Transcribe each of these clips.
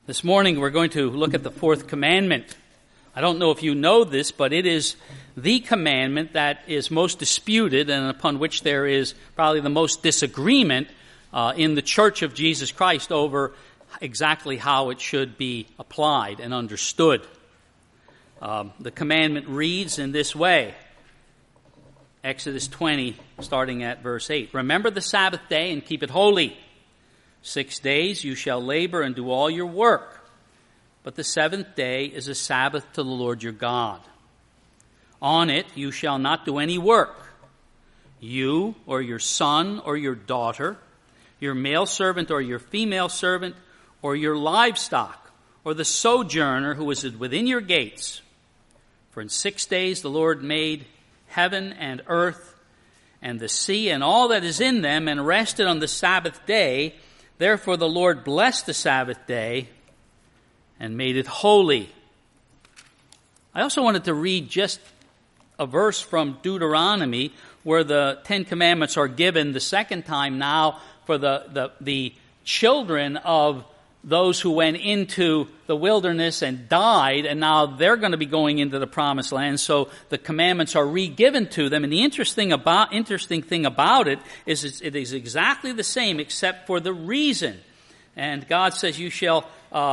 This morning we're going to look at the fourth commandment. I don't know if you know this, but it is the commandment that is most disputed and upon which there is probably the most disagreement in the Church of Jesus Christ over exactly how it should be applied and understood. The commandment reads in this way. Exodus 20, starting at verse 8. Remember the Sabbath day and keep it holy. 6 days you shall labor and do all your work. But the seventh day is a Sabbath to the Lord your God. On it you shall not do any work. You or your son or your daughter, your male servant or your female servant, or your livestock, or the sojourner who is within your gates. For in 6 days the Lord made heaven and earth and the sea and all that is in them, and rested on the Sabbath day. Therefore the Lord blessed the Sabbath day and made it holy. I also wanted to read just a verse from Deuteronomy where the Ten Commandments are given the second time now for the children of those who went into the wilderness and died, and now they're going to be going into the promised land, so the commandments are re-given to them. And the interesting thing about it is it is exactly the same except for the reason. And God says you shall,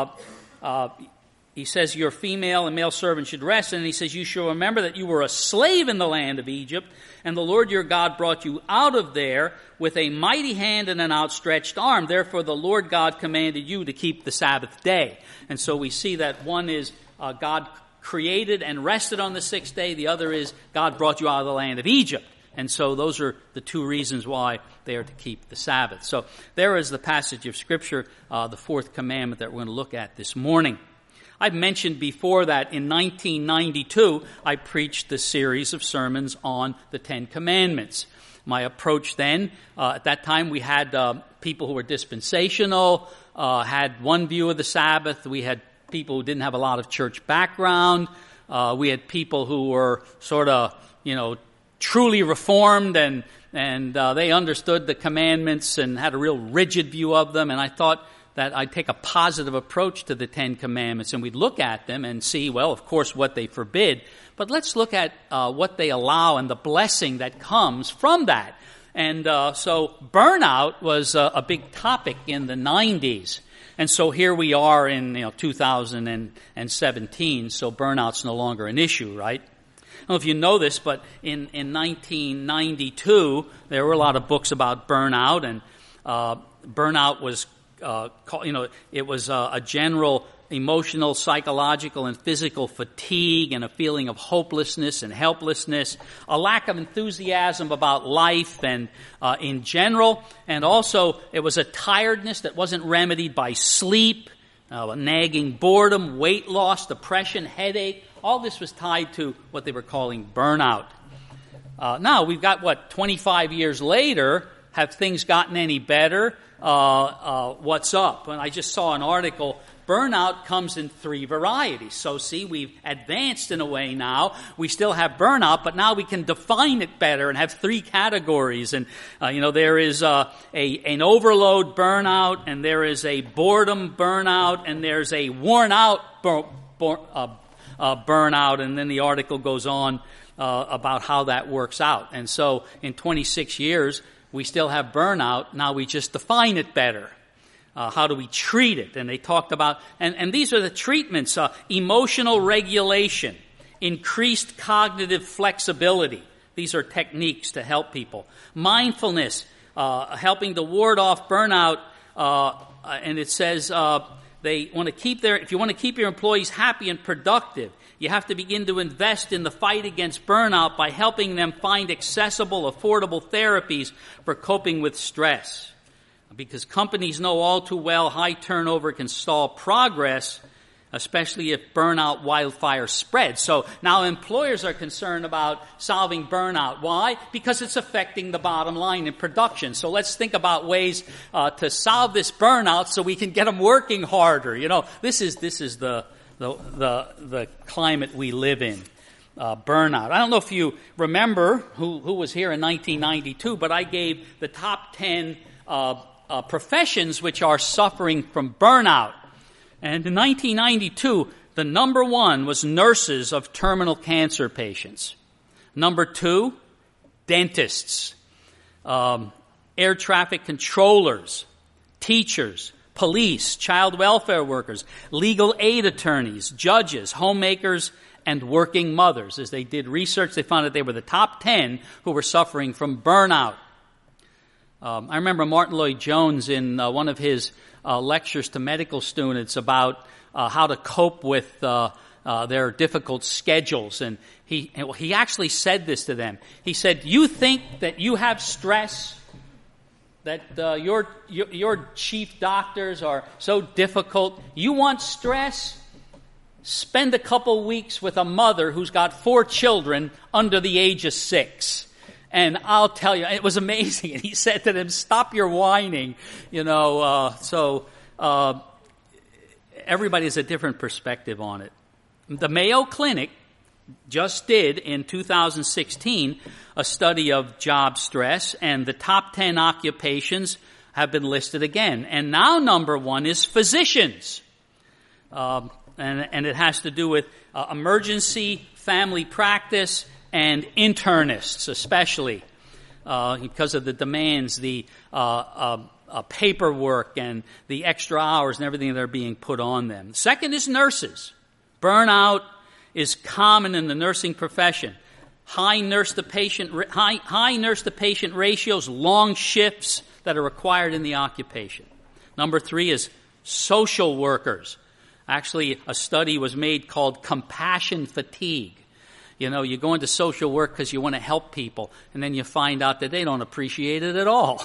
He says your female and male servant should rest, and He says you shall remember that you were a slave in the land of Egypt, and the Lord your God brought you out of there with a mighty hand and an outstretched arm. Therefore the Lord God commanded you to keep the Sabbath day. And so we see that one is God created and rested on the sixth day. The other is God brought you out of the land of Egypt. And so those are the two reasons why they are to keep the Sabbath. So there is the passage of Scripture, the fourth commandment that we're going to look at this morning. I've mentioned before that in 1992, I preached the series of sermons on the Ten Commandments. My approach then, at that time we had people who were dispensational, had one view of the Sabbath. We had people who didn't have a lot of church background. We had people who were sort of, truly reformed and they understood the commandments and had a real rigid view of them. And I thought that I'd take a positive approach to the Ten Commandments, and we'd look at them and see, well, of course, what they forbid, but let's look at what they allow and the blessing that comes from that. And so burnout was a big topic in the 90s. And so here we are in 2017, so burnout's no longer an issue, right? I don't know if you know this, but in 1992, there were a lot of books about burnout, and burnout was it was a general emotional, psychological, and physical fatigue and a feeling of hopelessness and helplessness, a lack of enthusiasm about life and in general, and also it was a tiredness that wasn't remedied by sleep, nagging boredom, weight loss, depression, headache. All this was tied to what they were calling burnout. Now we've got 25 years later. Have things gotten any better? What's up? And I just saw an article. Burnout comes in 3 varieties. So see, we've advanced in a way now. We still have burnout, but now we can define it better and have 3 categories. And, there is an overload burnout, and there is a boredom burnout, and there's a worn out burnout. And then the article goes on about how that works out. And so in 26 years, we still have burnout. Now we just define it better. How do we treat it? And they talked about, and these are the treatments, emotional regulation, increased cognitive flexibility. These are techniques to help people. Mindfulness, helping to ward off burnout, and it says they want to if you want to keep your employees happy and productive, you have to begin to invest in the fight against burnout by helping them find accessible, affordable therapies for coping with stress. Because companies know all too well high turnover can stall progress, especially if burnout wildfire spreads. So now employers are concerned about solving burnout. Why? Because it's affecting the bottom line in production. So let's think about ways to solve this burnout so we can get them working harder. This is the climate we live in. Burnout. I don't know if you remember who was here in 1992, but I gave the top 10 professions which are suffering from burnout. And in 1992, the number one was nurses of terminal cancer patients. Number two, dentists, air traffic controllers, teachers, police, child welfare workers, legal aid attorneys, judges, homemakers, and working mothers. As they did research, they found that they were the top 10 who were suffering from burnout. I remember Martin Lloyd-Jones in one of his lectures to medical students about how to cope with their difficult schedules. And he actually said this to them. He said, you think that you have stress, that your chief doctors are so difficult. You want stress? Spend a couple weeks with a mother who's got 4 children under the age of 6. And I'll tell you, it was amazing. And he said to them, stop your whining. Everybody has a different perspective on it. The Mayo Clinic just did, in 2016, a study of job stress, and the top 10 occupations have been listed again. And now number one is physicians. And it has to do with emergency, family practice, and internists especially, because of the demands, the paperwork and the extra hours and everything that are being put on them. Second is nurses. Burnout is common in the nursing profession. High nurse to patient ratios, long shifts that are required in the occupation. Number 3 is social workers. Actually, a study was made called compassion fatigue. You go into social work because you want to help people, and then you find out that they don't appreciate it at all.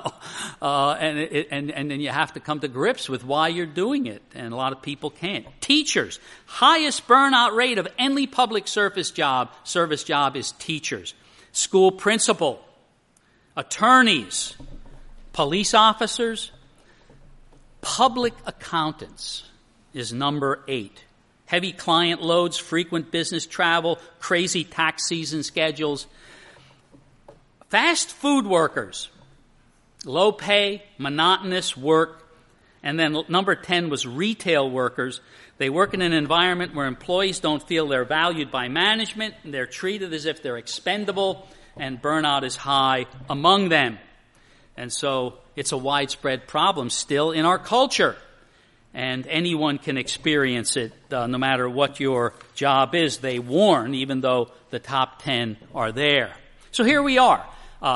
And then you have to come to grips with why you're doing it, and a lot of people can't. Teachers, highest burnout rate of any public service job is teachers. School principal, attorneys, police officers, public accountants is number 8. Heavy client loads, frequent business travel, crazy tax season schedules. Fast food workers, low pay, monotonous work. And then number 10 was retail workers. They work in an environment where employees don't feel they're valued by management, and they're treated as if they're expendable, and burnout is high among them. And so it's a widespread problem still in our culture. And anyone can experience it, no matter what your job is. They warn, even though the top 10 are there. So here we are,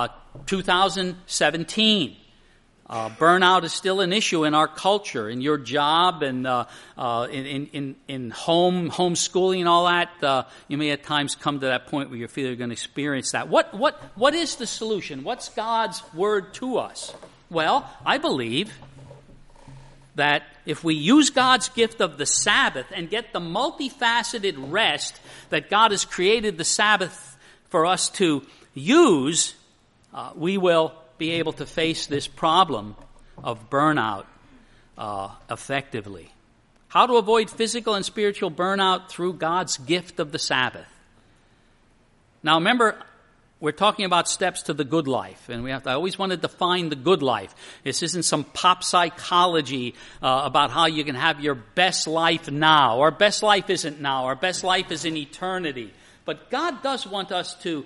2017. Burnout is still an issue in our culture, in your job, and in homeschooling and all that. You may at times come to that point where you feel you're going to experience that. What is the solution? What's God's word to us? Well, I believe that if we use God's gift of the Sabbath and get the multifaceted rest that God has created the Sabbath for us to use, we will be able to face this problem of burnout effectively. How to avoid physical and spiritual burnout through God's gift of the Sabbath. Now remember, we're talking about steps to the good life, and I always want to define the good life. This isn't some pop psychology about how you can have your best life now. Our best life isn't now. Our best life is in eternity. But God does want us to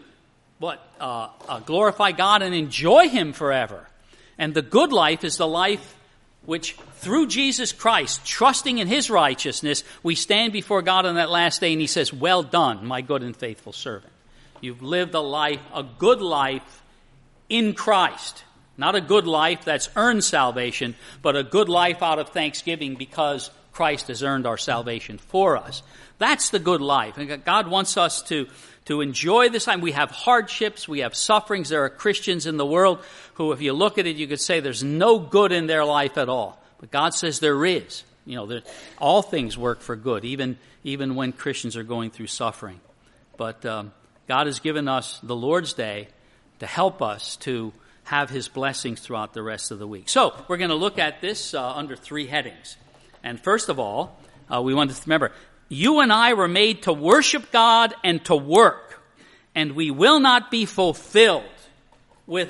glorify God and enjoy Him forever. And the good life is the life which, through Jesus Christ, trusting in His righteousness, we stand before God on that last day, and He says, "Well done, my good and faithful servant." You've lived a good life in Christ. Not a good life that's earned salvation, but a good life out of thanksgiving because Christ has earned our salvation for us. That's the good life. And God wants us to enjoy this time. We have hardships, we have sufferings. There are Christians in the world who, if you look at it, you could say there's no good in their life at all. But God says there is. All things work for good, even when Christians are going through suffering. But God has given us the Lord's Day to help us to have His blessings throughout the rest of the week. So we're going to look at this under 3 headings. And first of all, we want to remember, you and I were made to worship God and to work, and we will not be fulfilled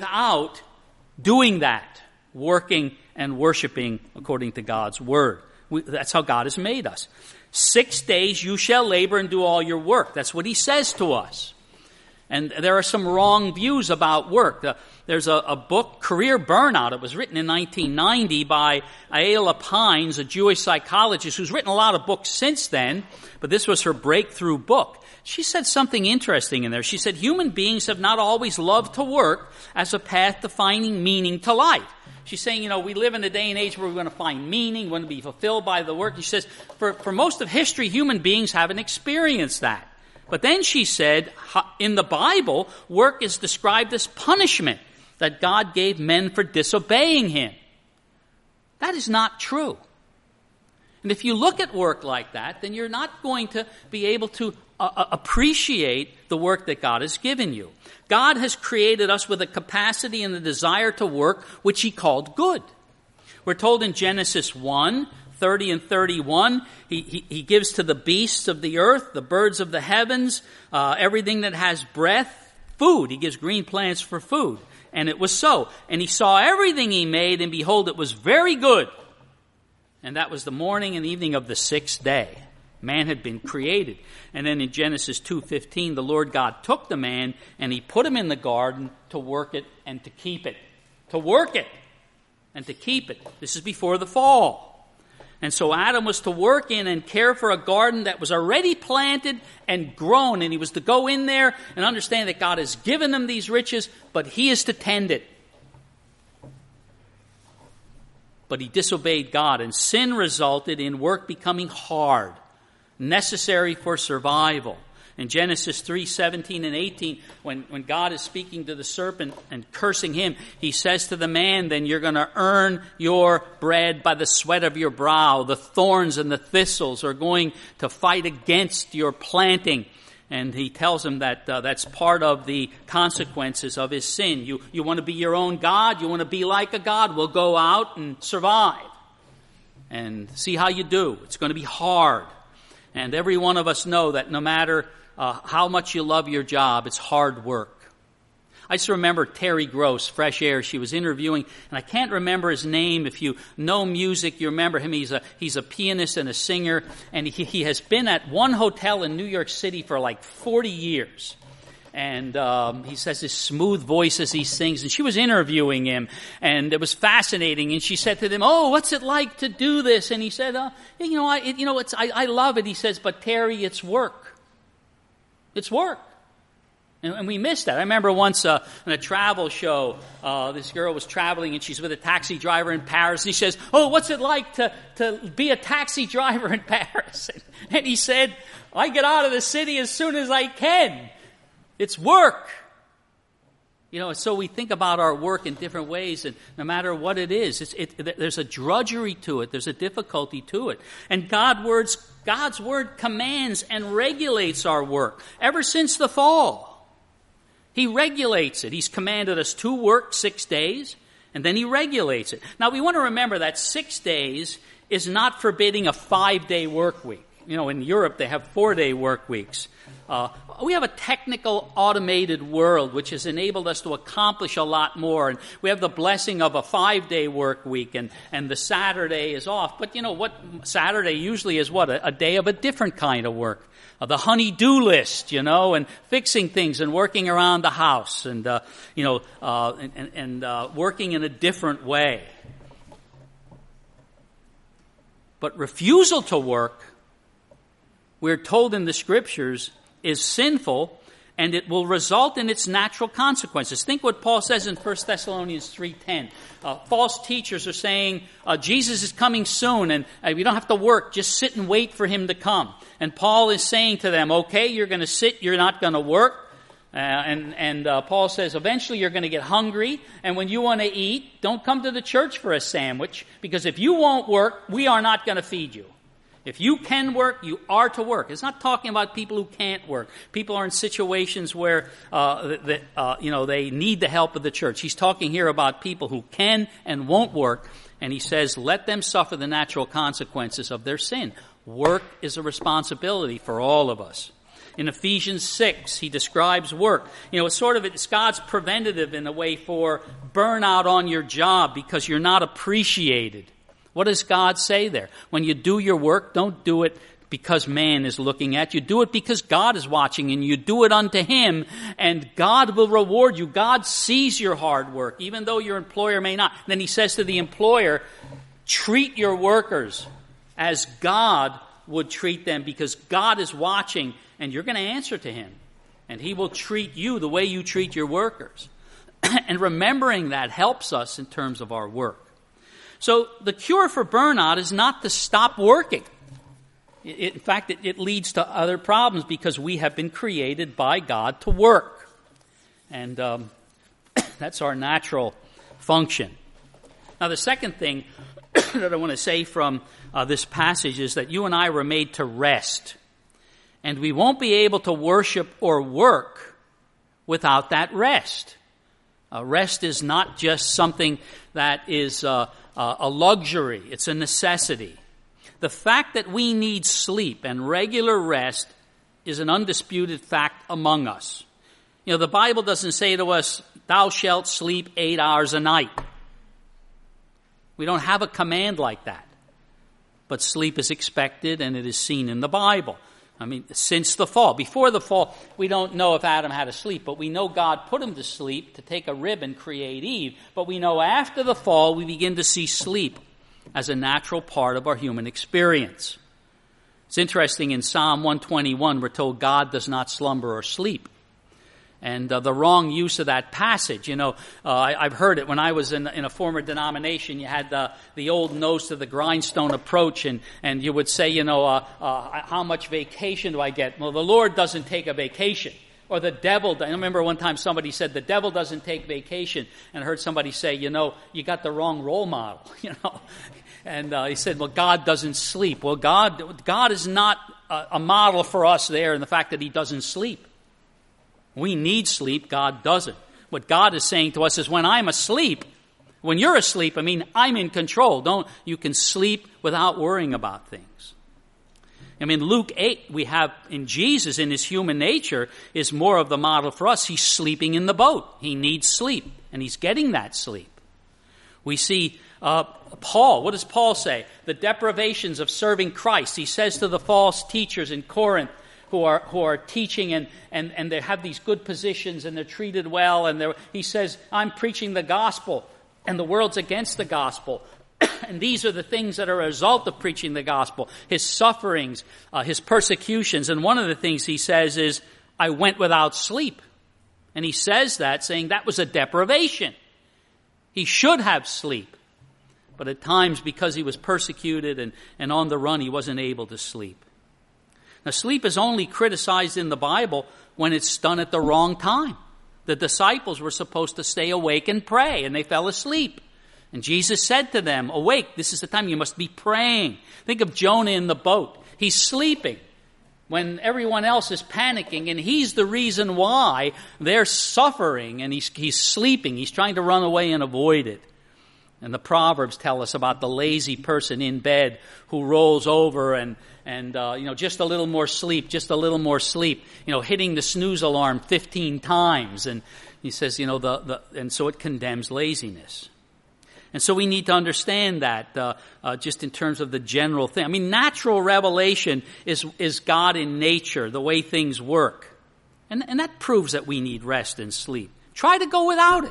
without doing that, working and worshiping according to God's Word. That's how God has made us. 6 days you shall labor and do all your work. That's what he says to us. And there are some wrong views about work. There's a book, Career Burnout. It was written in 1990 by Ayala Pines, a Jewish psychologist who's written a lot of books since then, but this was her breakthrough book. She said something interesting in there. She said, human beings have not always loved to work as a path to finding meaning to life. She's saying, we live in a day and age where we're going to find meaning, we're going to be fulfilled by the work. She says, for most of history, human beings haven't experienced that. But then she said, in the Bible, work is described as punishment that God gave men for disobeying him. That is not true. And if you look at work like that, then you're not going to be able to appreciate the work that God has given you. God has created us with a capacity and a desire to work, which he called good. We're told in Genesis 1:30 and 31, he gives to the beasts of the earth, the birds of the heavens, everything that has breath, food. He gives green plants for food. And it was so. And he saw everything he made, and behold, it was very good. And that was the morning and evening of the 6th day. Man had been created. And then in Genesis 2:15, the Lord God took the man and he put him in the garden to work it and to keep it. To work it and to keep it. This is before the fall. And so Adam was to work in and care for a garden that was already planted and grown. And he was to go in there and understand that God has given him these riches, but he is to tend it. But he disobeyed God, and sin resulted in work becoming hard, necessary for survival. In Genesis 3:17 and 18, when God is speaking to the serpent and cursing him, he says to the man, then you're going to earn your bread by the sweat of your brow. The thorns and the thistles are going to fight against your planting. And he tells him that that's part of the consequences of his sin. You want to be your own God? You want to be like a God? Well, go out and survive. And see how you do. It's going to be hard. And every one of us know that no matter how much you love your job, it's hard work. I just remember Terry Gross, Fresh Air. She was interviewing, and I can't remember his name. If you know music, you remember him. He's a pianist and a singer, and he has been at one hotel in New York City for like 40 years. And he says this smooth voice as he sings. And she was interviewing him, and it was fascinating. And she said to him, "Oh, what's it like to do this?" And he said, I love it." He says, "But Terry, it's work. It's work." And we missed that. I remember once in a travel show, this girl was traveling and she's with a taxi driver in Paris. And he says, "Oh, what's it like to be a taxi driver in Paris?" And he said, "I get out of the city as soon as I can. It's work." So we think about our work in different ways, and no matter what it is, there's a drudgery to it. There's a difficulty to it. And God's Word commands and regulates our work ever since the fall. He regulates it. He's commanded us to work 6 days, and then he regulates it. Now, we want to remember that 6 days is not forbidding a 5-day work week. In Europe, they have 4-day work weeks. We have a technical, automated world which has enabled us to accomplish a lot more. And we have the blessing of a 5-day work week, and the Saturday is off. But Saturday usually is a day of a different kind of work. The honey-do list, and fixing things and working around the house and working in a different way. But refusal to work, we're told in the Scriptures, is sinful, and it will result in its natural consequences. Think what Paul says in 1 Thessalonians 3:10. False teachers are saying, Jesus is coming soon, and you don't have to work, just sit and wait for him to come. And Paul is saying to them, okay, you're going to sit, you're not going to work. And Paul says, eventually you're going to get hungry, and when you want to eat, don't come to the church for a sandwich, because if you won't work, we are not going to feed you. If you can work, you are to work. It's not talking about people who can't work. People are in situations where they need the help of the church. He's talking here about people who can and won't work, and he says, let them suffer the natural consequences of their sin. Work is a responsibility for all of us. In Ephesians 6, he describes work. It's God's preventative in a way for burnout on your job because you're not appreciated. What does God say there? When you do your work, don't do it because man is looking at you. Do it because God is watching, and you do it unto him, and God will reward you. God sees your hard work, even though your employer may not. And then he says to the employer, treat your workers as God would treat them, because God is watching, and you're going to answer to him. And he will treat you the way you treat your workers. And remembering that helps us in terms of our work. So the cure for burnout is not to stop working. In fact, it leads to other problems, because we have been created by God to work. And that's our natural function. Now, the second thing that I want to say from this passage is that you and I were made to rest. And we won't be able to worship or work without that rest. Rest is not just something that is a luxury. It's a necessity. The fact that we need sleep and regular rest is an undisputed fact among us. You know, the Bible doesn't say to us, thou shalt sleep 8 hours a night. We don't have a command like that. But sleep is expected, and it is seen in the Bible. I mean, since the fall. Before the fall, we don't know if Adam had to sleep, but we know God put him to sleep to take a rib and create Eve. But we know after the fall, we begin to see sleep as a natural part of our human experience. It's interesting, in Psalm 121, we're told God does not slumber or sleep. And the wrong use of that passage, I've heard it when I was in a former denomination. You had the old nose to the grindstone approach, and you would say, how much vacation do I get? Well, the Lord doesn't take a vacation. Or the devil, I remember one time somebody said, the devil doesn't take vacation. And I heard somebody say, you got the wrong role model, And he said, well, God doesn't sleep. Well, God is not a model for us there in the fact that he doesn't sleep. We need sleep, God doesn't. What God is saying to us is, when I'm asleep, when you're asleep, I'm in control. You can sleep without worrying about things. Luke 8, we have in Jesus, in his human nature, is more of the model for us. He's sleeping in the boat. He needs sleep, and he's getting that sleep. We see Paul. What does Paul say? The deprivations of serving Christ. He says to the false teachers in Corinth, who are teaching and they have these good positions and they're treated well, and he says, I'm preaching the gospel and the world's against the gospel. And these are the things that are a result of preaching the gospel. His sufferings, his persecutions. And one of the things he says is, I went without sleep. And he says that, saying that was a deprivation. He should have sleep. But at times, because he was persecuted and on the run, he wasn't able to sleep. Now, sleep is only criticized in the Bible when it's done at the wrong time. The disciples were supposed to stay awake and pray, and they fell asleep. And Jesus said to them, awake, this is the time you must be praying. Think of Jonah in the boat. He's sleeping when everyone else is panicking, and he's the reason why they're suffering, and he's sleeping. He's trying to run away and avoid it. And the Proverbs tell us about the lazy person in bed who rolls over and just a little more sleep, hitting the snooze alarm 15 times. And he says, and so it condemns laziness. And so we need to understand that just in terms of the general thing. Natural revelation is God in nature, the way things work. And that proves that we need rest and sleep. Try to go without it.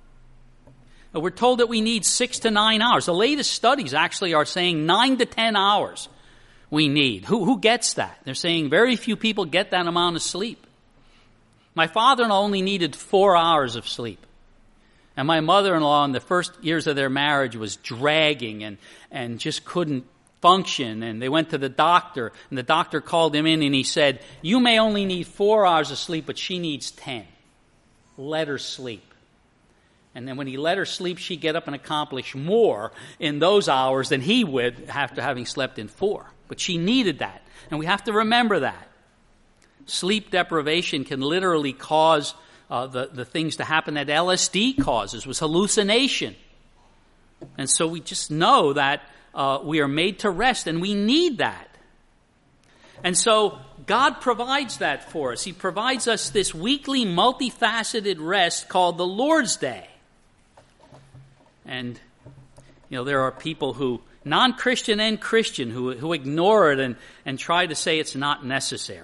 We're told that we need 6 to 9 hours. The latest studies actually are saying 9 to 10 hours we need. Who gets that? They're saying very few people get that amount of sleep. My father-in-law only needed 4 hours of sleep. And my mother-in-law in the first years of their marriage was dragging and just couldn't function. And they went to the doctor, and the doctor called him in and he said, you may only need 4 hours of sleep, but she needs 10. Let her sleep. And then when he let her sleep, she'd get up and accomplish more in those hours than he would after having slept in 4. But she needed that. And we have to remember that. Sleep deprivation can literally cause the things to happen that LSD causes, was hallucination. And so we just know that we are made to rest, and we need that. And so God provides that for us. He provides us this weekly, multifaceted rest called the Lord's Day. And, there are people who non-Christian and Christian, who ignore it and try to say it's not necessary.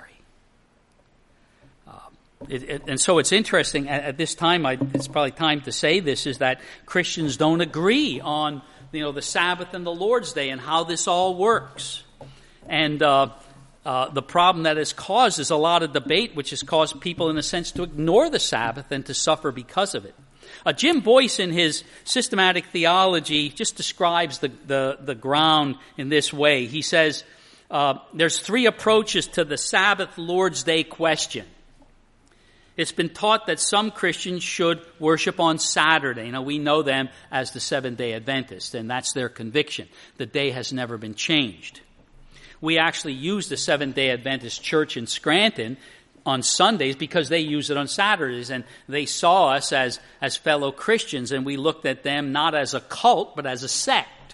And so it's interesting at this time, it's probably time to say this, is that Christians don't agree on, the Sabbath and the Lord's Day and how this all works. And the problem that has caused is a lot of debate, which has caused people, in a sense, to ignore the Sabbath and to suffer because of it. Jim Boyce, in his systematic theology, just describes the ground in this way. He says, there's three approaches to the Sabbath Lord's Day question. It's been taught that some Christians should worship on Saturday. We know them as the Seventh-day Adventists, and that's their conviction. The day has never been changed. We actually use the Seventh-day Adventist Church in Scranton on Sundays because they use it on Saturdays, and they saw us as fellow Christians, and we looked at them not as a cult, but as a sect.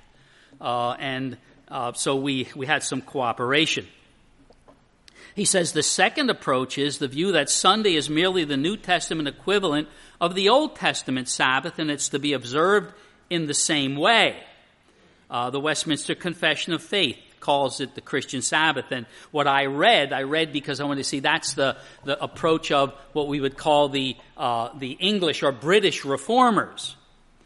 So we had some cooperation. He says the second approach is the view that Sunday is merely the New Testament equivalent of the Old Testament Sabbath, and it's to be observed in the same way. The Westminster Confession of Faith calls it the Christian Sabbath. And what I read because I wanted to see that's the approach of what we would call the English or British reformers.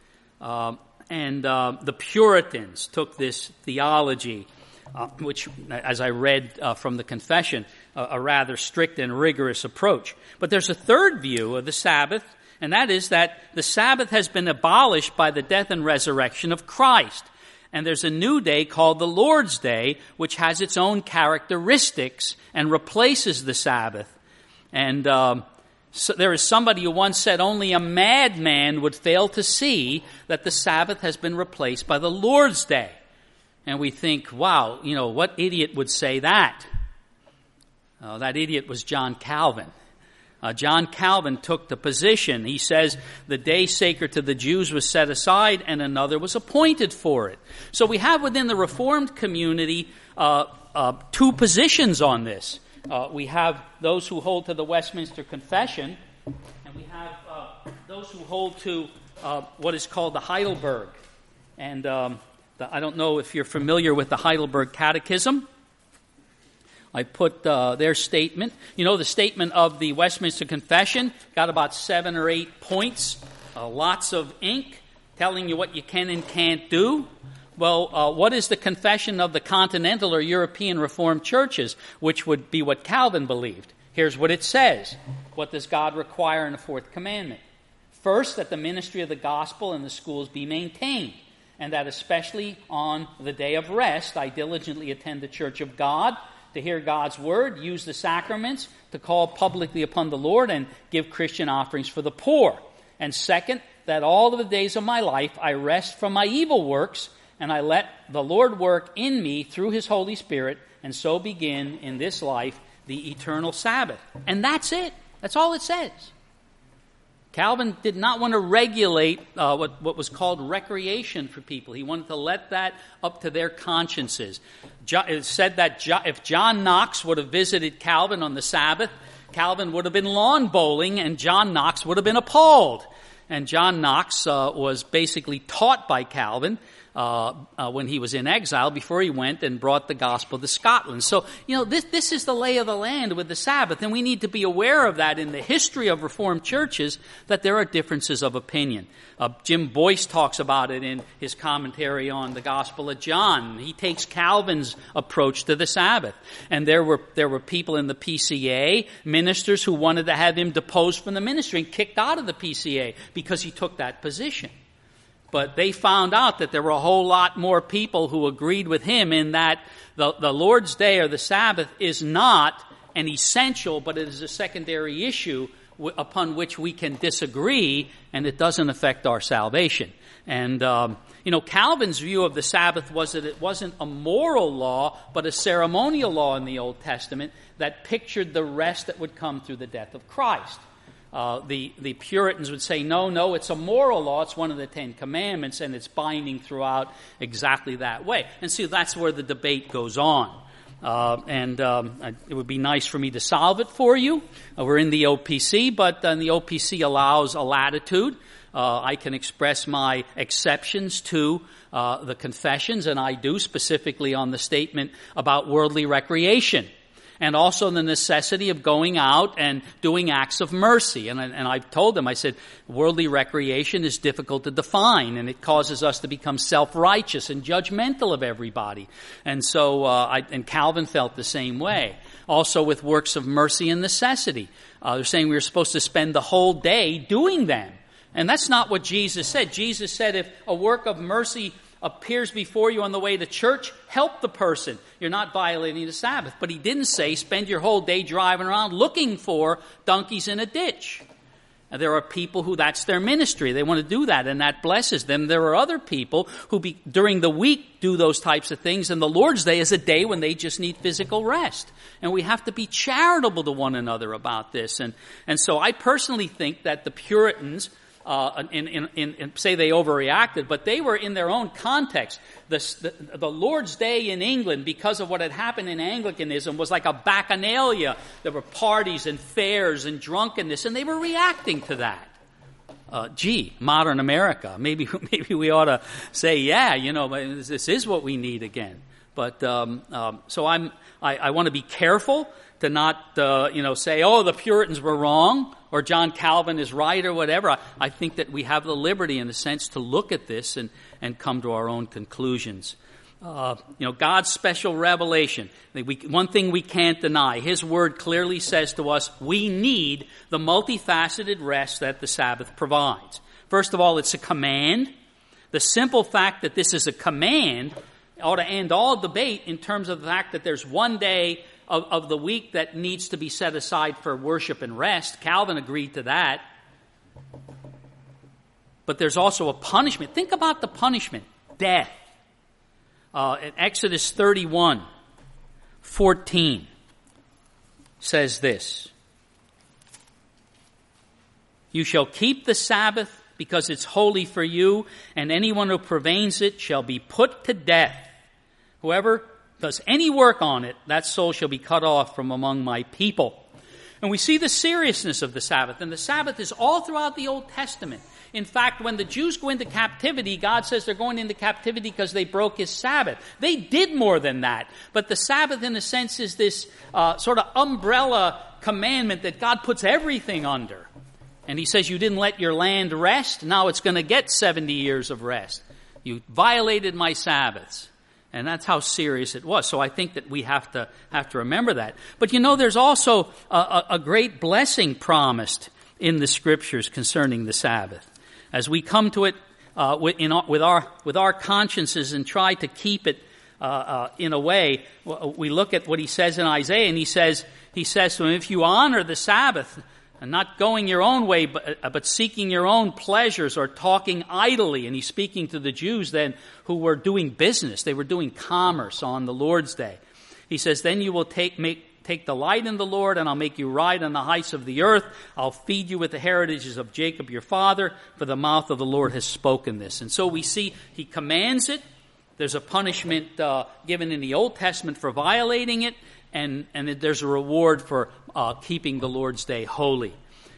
And the Puritans took this theology, which, as I read from the confession, a rather strict and rigorous approach. But there's a third view of the Sabbath, and that is that the Sabbath has been abolished by the death and resurrection of Christ. And there's a new day called the Lord's Day, which has its own characteristics and replaces the Sabbath. And so there is somebody who once said only a madman would fail to see that the Sabbath has been replaced by the Lord's Day. And we think, wow, what idiot would say that? That idiot was John Calvin. John Calvin took the position. He says the day sacred to the Jews was set aside and another was appointed for it. So we have within the Reformed community two positions on this. We have those who hold to the Westminster Confession, and we have those who hold to what is called the Heidelberg. And I don't know if you're familiar with the Heidelberg Catechism. I put their statement. The statement of the Westminster Confession got about 7 or 8 points, lots of ink, telling you what you can and can't do. Well, what is the confession of the continental or European Reformed churches, which would be what Calvin believed? Here's what it says. What does God require in the fourth commandment? First, that the ministry of the gospel in the schools be maintained, and that especially on the day of rest, I diligently attend the church of God, to hear God's word, use the sacraments, to call publicly upon the Lord, and give Christian offerings for the poor. And second, that all of the days of my life I rest from my evil works, and I let the Lord work in me through His Holy Spirit, and so begin in this life the eternal Sabbath. And that's it. That's all it says. Calvin did not want to regulate what was called recreation for people. He wanted to let that up to their consciences. It said that if John Knox would have visited Calvin on the Sabbath, Calvin would have been lawn bowling and John Knox would have been appalled. And John Knox was basically taught by Calvin when he was in exile before he went and brought the gospel to Scotland. So, this is the lay of the land with the Sabbath, and we need to be aware of that in the history of Reformed churches, that there are differences of opinion. Jim Boyce talks about it in his commentary on the Gospel of John. He takes Calvin's approach to the Sabbath. And there were people in the PCA, ministers who wanted to have him deposed from the ministry and kicked out of the PCA because he took that position. But they found out that there were a whole lot more people who agreed with him in that the Lord's Day or the Sabbath is not an essential, but it is a secondary issue upon which we can disagree, and it doesn't affect our salvation. And, Calvin's view of the Sabbath was that it wasn't a moral law, but a ceremonial law in the Old Testament that pictured the rest that would come through the death of Christ. The Puritans would say, no, it's a moral law. It's one of the 10 Commandments, and it's binding throughout exactly that way. And see, that's where the debate goes on. It would be nice for me to solve it for you. We're in the OPC, but the OPC allows a latitude. I can express my exceptions to the confessions, and I do, specifically on the statement about worldly recreation, and also the necessity of going out and doing acts of mercy. And I've told them, I said, worldly recreation is difficult to define, and it causes us to become self-righteous and judgmental of everybody. And so, and Calvin felt the same way. Also with works of mercy and necessity. They're saying we're supposed to spend the whole day doing them. And that's not what Jesus said. Jesus said if a work of mercy appears before you on the way to church, help the person. You're not violating the Sabbath. But he didn't say spend your whole day driving around looking for donkeys in a ditch. And there are people who that's their ministry. They want to do that, and that blesses them. There are other people who during the week do those types of things, and the Lord's Day is a day when they just need physical rest. And we have to be charitable to one another about this. And so I personally think that the Puritans, say they overreacted, but they were in their own context. The Lord's Day in England, because of what had happened in Anglicanism, was like a bacchanalia. There were parties and fairs and drunkenness, and they were reacting to that. Modern America. Maybe we ought to say, this is what we need again. But so I want to be careful to not say, the Puritans were wrong, or John Calvin is right, or whatever. I think that we have the liberty, in a sense, to look at this and come to our own conclusions. God's special revelation. One thing we can't deny. His word clearly says to us, we need the multifaceted rest that the Sabbath provides. First of all, it's a command. The simple fact that this is a command ought to end all debate in terms of the fact that there's one day of the week that needs to be set aside for worship and rest. Calvin agreed to that. But there's also a punishment. Think about the punishment. Death. In Exodus 31:14 says this. You shall keep the Sabbath because it's holy for you, and anyone who profanes it shall be put to death. Whoever does any work on it, that soul shall be cut off from among my people. And we see the seriousness of the Sabbath. And the Sabbath is all throughout the Old Testament. In fact, when the Jews go into captivity, God says they're going into captivity because they broke His Sabbath. They did more than that. But the Sabbath, in a sense, is this sort of umbrella commandment that God puts everything under. And He says, you didn't let your land rest, now it's going to get 70 years of rest. You violated my Sabbaths. And that's how serious it was. So I think that we have to remember that. But there's also a great blessing promised in the Scriptures concerning the Sabbath. As we come to it with our consciences and try to keep it in a way, we look at what He says in Isaiah, and He says to him, if you honor the Sabbath, and not going your own way, but seeking your own pleasures or talking idly. And He's speaking to the Jews then who were doing business. They were doing commerce on the Lord's Day. He says, then you will take delight in the Lord, and I'll make you ride on the heights of the earth. I'll feed you with the heritages of Jacob your father, for the mouth of the Lord has spoken this. And so we see He commands it. There's a punishment given in the Old Testament for violating it. And there's a reward for keeping the Lord's Day holy.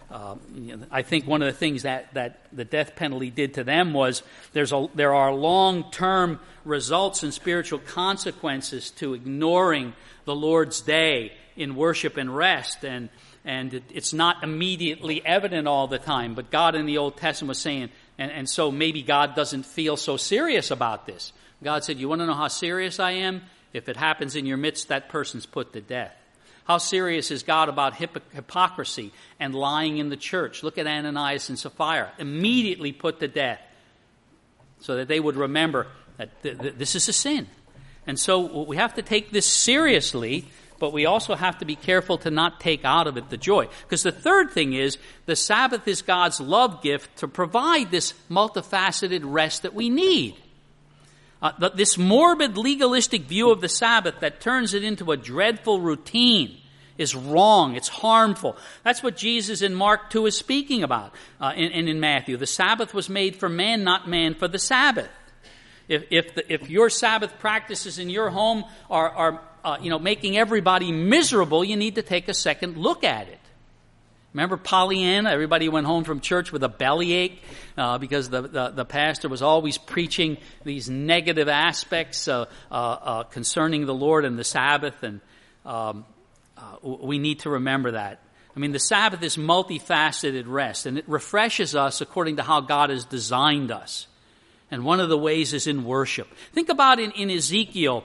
I think one of the things that the death penalty did to them was there are long-term results and spiritual consequences to ignoring the Lord's Day in worship and rest. And it's not immediately evident all the time. But God in the Old Testament was saying, and so maybe God doesn't feel so serious about this. God said, you want to know how serious I am? If it happens in your midst, that person's put to death. How serious is God about hypocrisy and lying in the church? Look at Ananias and Sapphira. Immediately put to death so that they would remember that this is a sin. And so we have to take this seriously, but we also have to be careful to not take out of it the joy. Because the third thing is, the Sabbath is God's love gift to provide this multifaceted rest that we need. This morbid legalistic view of the Sabbath that turns it into a dreadful routine is wrong. It's harmful. That's what Jesus in Mark 2 is speaking about, and in Matthew. The Sabbath was made for man, not man for the Sabbath. If your Sabbath practices in your home are making everybody miserable, you need to take a second look at it. Remember Pollyanna? Everybody went home from church with a bellyache because the pastor was always preaching these negative aspects concerning the Lord and the Sabbath, and we need to remember that. I mean, the Sabbath is multifaceted rest, and it refreshes us according to how God has designed us. And one of the ways is in worship. Think about in Ezekiel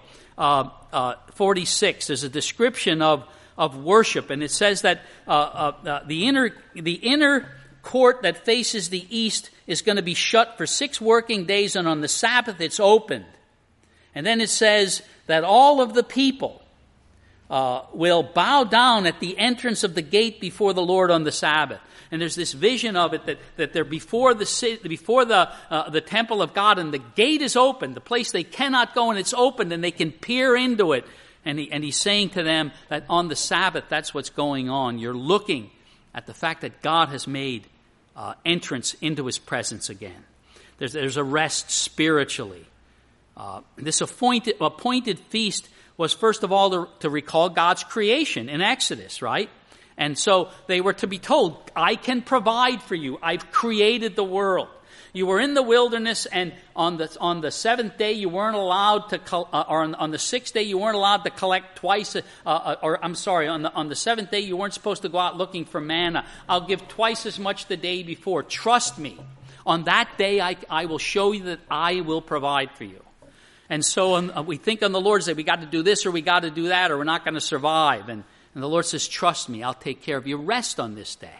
46, there's a description of worship, and it says that the inner court that faces the east is going to be shut for 6 working days, and on the Sabbath it's opened. And then it says that all of the people will bow down at the entrance of the gate before the Lord on the Sabbath. And there's this vision of it that they're before the temple of God, and the gate is open, the place they cannot go, and it's opened, and they can peer into it. And he's saying to them that on the Sabbath, that's what's going on. You're looking at the fact that God has made entrance into his presence again. There's a rest spiritually. This appointed feast was first of all to recall God's creation in Exodus, right? And so they were to be told, I can provide for you. I've created the world. You were in the wilderness, and on the seventh day you weren't allowed to, on the sixth day you weren't allowed to collect twice. On the seventh day you weren't supposed to go out looking for manna. I'll give twice as much the day before. Trust me. On that day I will show you that I will provide for you. And so we think on the Lord's day we got to do this or we got to do that or we're not going to survive. And the Lord says, trust me, I'll take care of you. Rest on this day.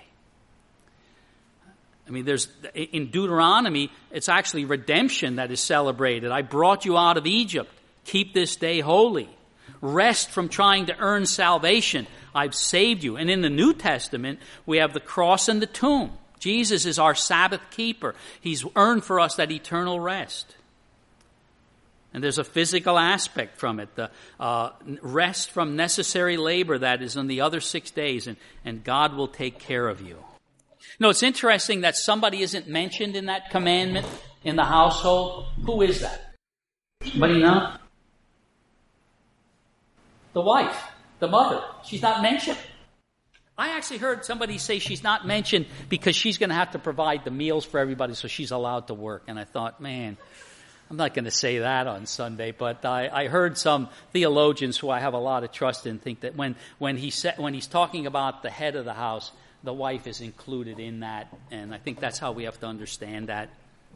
I mean, in Deuteronomy, it's actually redemption that is celebrated. I brought you out of Egypt. Keep this day holy. Rest from trying to earn salvation. I've saved you. And in the New Testament, we have the cross and the tomb. Jesus is our Sabbath keeper. He's earned for us that eternal rest. And there's a physical aspect from it, the rest from necessary labor that is on the other 6 days, and God will take care of you. You know, it's interesting that somebody isn't mentioned in that commandment in the household. Who is that? Anybody know? The wife, the mother. She's not mentioned. I actually heard somebody say she's not mentioned because she's going to have to provide the meals for everybody, so she's allowed to work. And I thought, man, I'm not going to say that on Sunday, but I heard some theologians who I have a lot of trust in think that when he's talking about the head of the house, the wife is included in that, and I think that's how we have to understand that.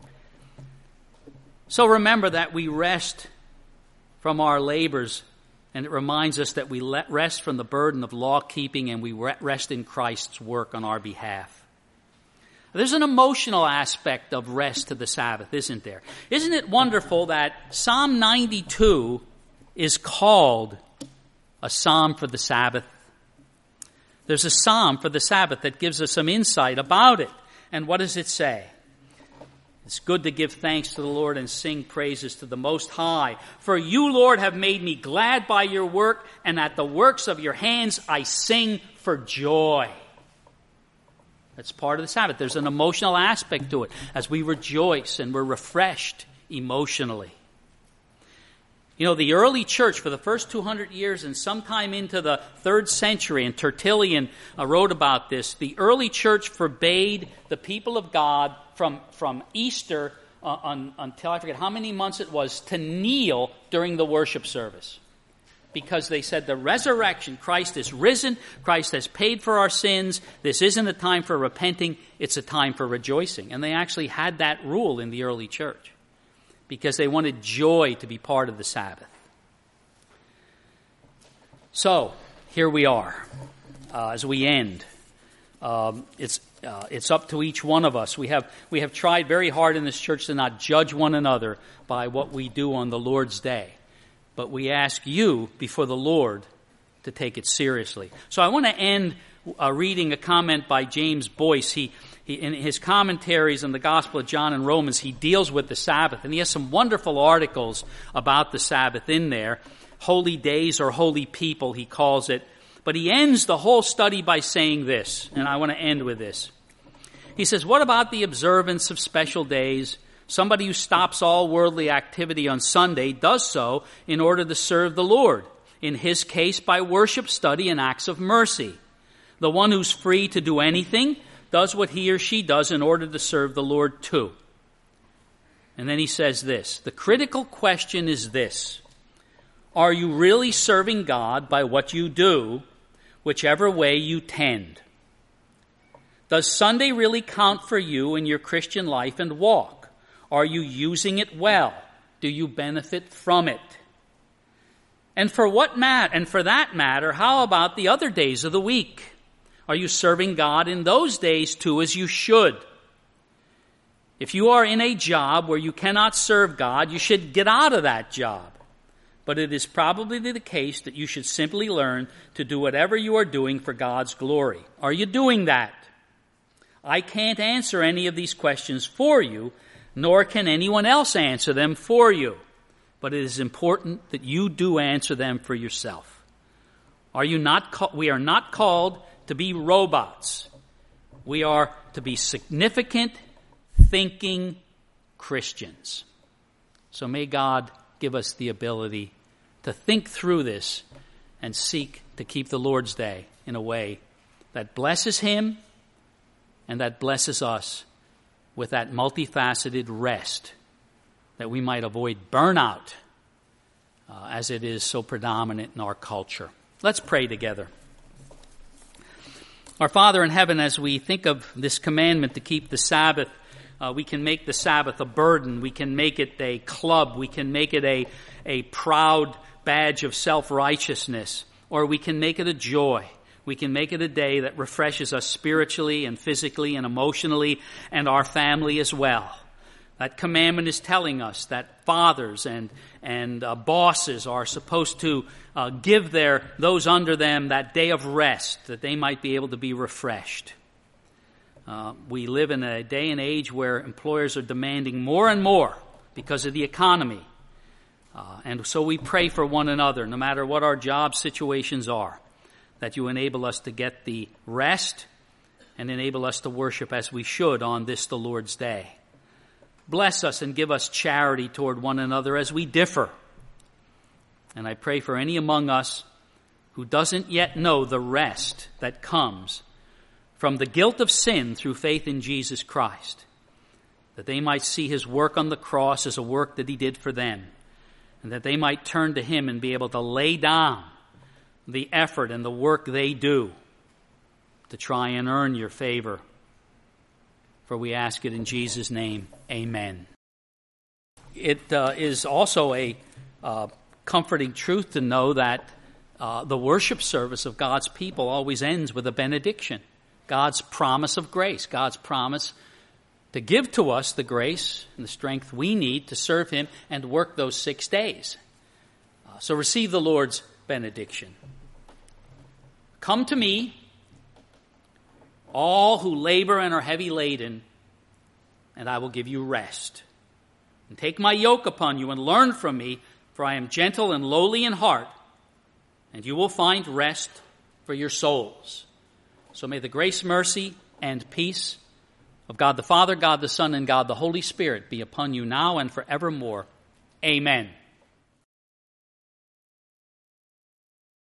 So remember that we rest from our labors, and it reminds us that we rest from the burden of law-keeping, and we rest in Christ's work on our behalf. There's an emotional aspect of rest to the Sabbath, isn't there? Isn't it wonderful that Psalm 92 is called a psalm for the Sabbath? There's a psalm for the Sabbath that gives us some insight about it. And what does it say? It's good to give thanks to the Lord and sing praises to the Most High. For you, Lord, have made me glad by your work, and at the works of your hands I sing for joy. That's part of the Sabbath. There's an emotional aspect to it as we rejoice and we're refreshed emotionally. You know, the early church for the first 200 years and sometime into the 3rd century, and Tertullian wrote about this, the early church forbade the people of God from Easter until I forget how many months it was to kneel during the worship service. Because they said the resurrection, Christ is risen, Christ has paid for our sins, this isn't a time for repenting, it's a time for rejoicing. And they actually had that rule in the early church because they wanted joy to be part of the Sabbath. So, here we are as we end. It's up to each one of us. We have tried very hard in this church to not judge one another by what we do on the Lord's Day. But we ask you, before the Lord, to take it seriously. So I want to end reading a comment by James Boyce. He in his commentaries on the Gospel of John and Romans, he deals with the Sabbath. And he has some wonderful articles about the Sabbath in there. Holy days or holy people, he calls it. But he ends the whole study by saying this, and I want to end with this. He says, what about the observance of special days? Somebody who stops all worldly activity on Sunday does so in order to serve the Lord, in his case by worship, study, and acts of mercy. The one who's free to do anything does what he or she does in order to serve the Lord too. And then he says this, the critical question is this: are you really serving God by what you do, whichever way you tend? Does Sunday really count for you in your Christian life and walk? Are you using it well? Do you benefit from it? And for that matter, how about the other days of the week? Are you serving God in those days too, as you should? If you are in a job where you cannot serve God, you should get out of that job. But it is probably the case that you should simply learn to do whatever you are doing for God's glory. Are you doing that? I can't answer any of these questions for you, nor can anyone else answer them for you. But it is important that you do answer them for yourself. We are not called to be robots. We are to be significant, thinking Christians. So may God give us the ability to think through this and seek to keep the Lord's Day in a way that blesses Him and that blesses us with that multifaceted rest, that we might avoid burnout as it is so predominant in our culture. Let's pray together. Our Father in heaven, as we think of this commandment to keep the Sabbath, we can make the Sabbath a burden. We can make it a club. We can make it a proud badge of self-righteousness. Or we can make it a joy. We can make it a day that refreshes us spiritually and physically and emotionally and our family as well. That commandment is telling us that fathers and bosses are supposed to give those under them that day of rest, that they might be able to be refreshed. We live in a day and age where employers are demanding more and more because of the economy. And so we pray for one another, no matter what our job situations are, that you enable us to get the rest and enable us to worship as we should on this, the Lord's Day. Bless us and give us charity toward one another as we differ. And I pray for any among us who doesn't yet know the rest that comes from the guilt of sin through faith in Jesus Christ, that they might see His work on the cross as a work that He did for them, and that they might turn to Him and be able to lay down the effort and the work they do to try and earn your favor. For we ask it in Jesus' name, amen. It is also a comforting truth to know that the worship service of God's people always ends with a benediction. God's promise of grace, God's promise to give to us the grace and the strength we need to serve Him and work those 6 days. So receive the Lord's benediction. Come to me, all who labor and are heavy laden, and I will give you rest. And take my yoke upon you and learn from me, for I am gentle and lowly in heart, and you will find rest for your souls. So may the grace, mercy, and peace of God the Father, God the Son, and God the Holy Spirit be upon you now and forevermore. Amen.